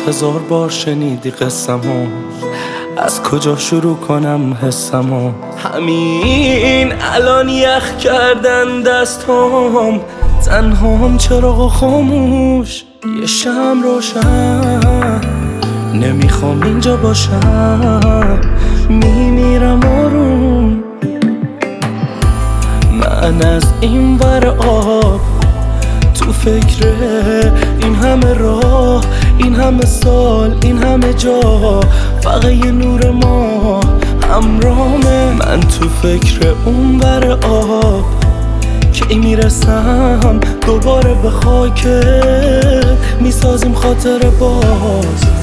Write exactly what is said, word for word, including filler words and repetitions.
هزار بار شنیدی قصمو، از کجا شروع کنم حسمو؟ همین الان یخ کردن دستام، تنهام چراغ خاموش، یه شمع روشن، نمیخوام اینجا باشم، میمیرم آروم. من از این ور آب تو فکر این همه راه، این همه سال، این همه جا، فقط یه نور ما همراهمه. من تو فکر اون ور آب کی میرسم دوباره به خاکت، میسازیم خاطر باز.